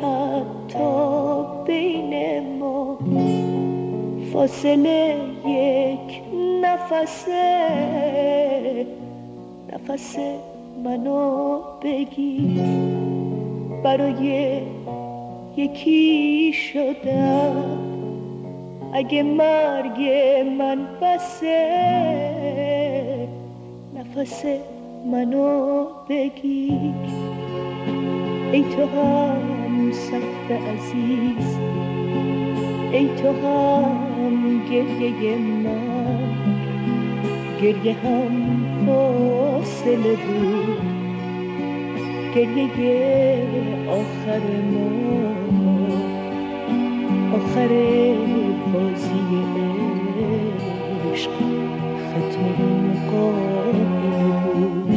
حتی بین ما فاصله یک نفسه، نفس منو بگیر. برای یکی شدم اگه مرگ من بسه، نفس منو بگیر. ای تو هم صف عزیز، ای تو هم گریه من، گریه هم فاصله بود، گریه آخر ما، آخر بازی عشق، ختم این قافله بود.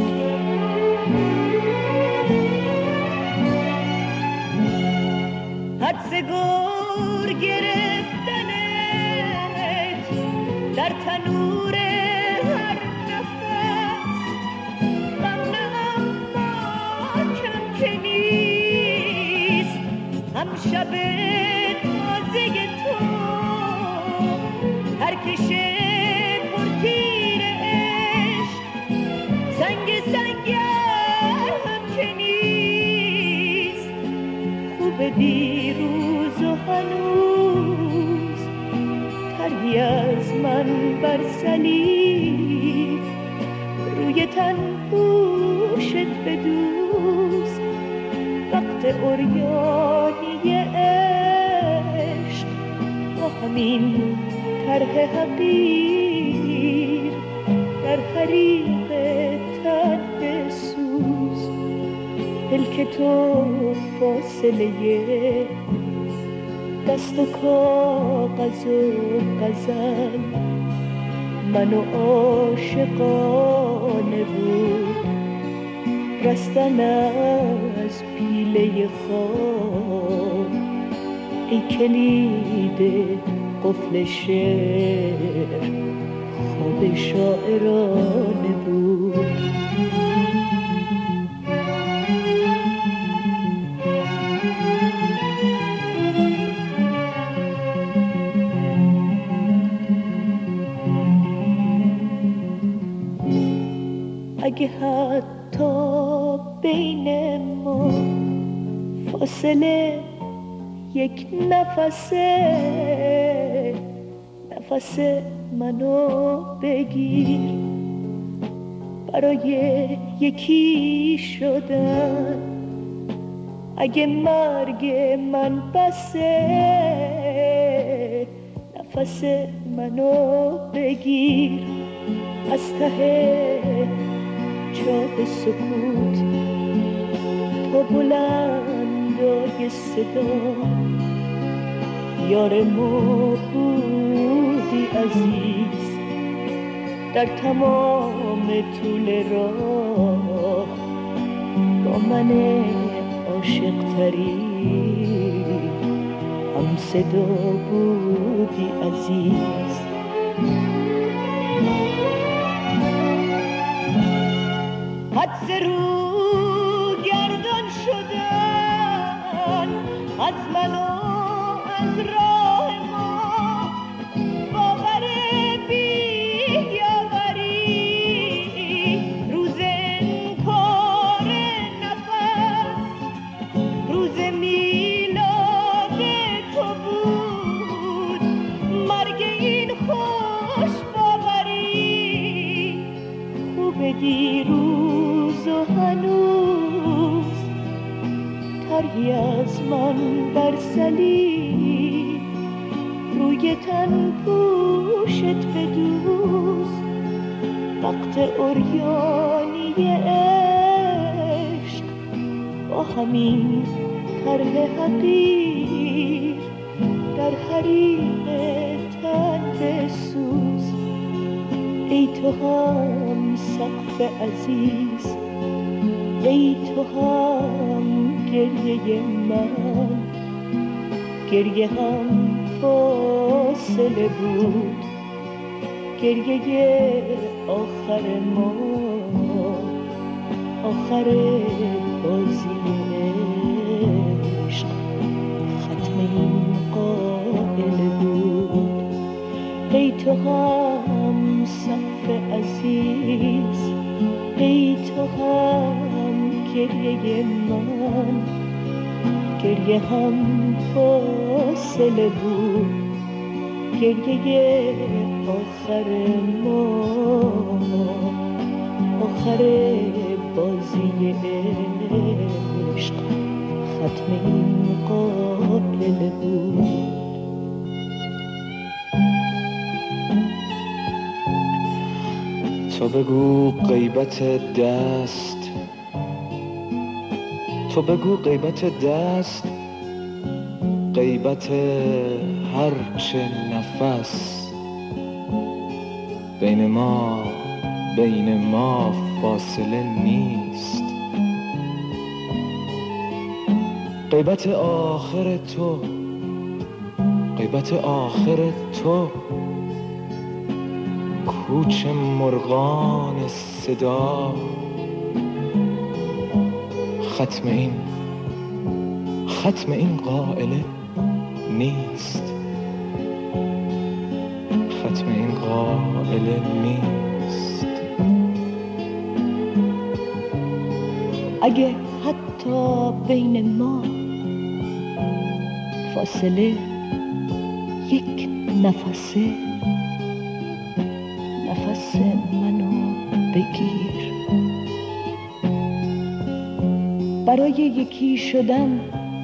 حدس گور گرفتنت در تنور هر نفس، غم اما کم که نیست، هم شب تازه تو ترکش پرتیر عشق، سنگ هم که نیست، خوب دیروز و هنوز تری از من بر صلیب، روی تن پوشت بدوز، وقت عریانی عشق، با همین طرح حقیر در حریق تن بسوز. پلک تو فاصله دست و کاغذ و غزل، من و عاشقانه بود رستن از پیله خواب. ای کلید قفل شعر، خواب شاعرانه بود. اگه حتی بین ما فاصله یک نفسه، نفس منو بگیر. برای یکی شدن اگه مرگ من بسه، نفس منو بگیر. از ته چاه سکوت تا بلندای صدا، یار ما بودی عزیز در تمام طول راه، با من عاشق تری هم صدا بودی عزیز. حدس رو گردان شدن از من و از راه ما، باور بیاوری روز انکار نفس، روز میلاد تو بود مرگ این خوش باوری. خوب دیروز و هنوز تری از من بر صلیب، روی تن پوشت بدوز، وقت عریانی عشق، با همین طرح حقیر در حریق تن بسوز. ای تو هم سقف عزیز، ای تو هم گریه من، گریه هم فاصله بود، گریه آخر ما، آخر بازی عشق، این قائل بود. ای تو هم صف عزیز، ای تو هم گریه من، گریه هم فاصله بود، گریه آخر ما، آخر بازی عشق، ختم این قائل بود. تو بگو غیبت دست، تو بگو غیبت دست، غیبت هرچه نفس، بین ما فاصله نیست. غیبت آخر تو، غیبت آخر تو، کوچ مرغان صدا، ختم این قائله نیست، ختم این قائله نیست. اگه حتی بین ما فاصله یک نفسه، نفس منو بگیر. برای یکی شدن،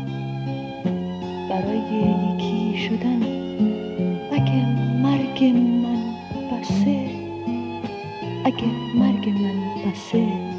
برای یکی شدن، اگه مرگ من بسه، اگه مرگ من بسه،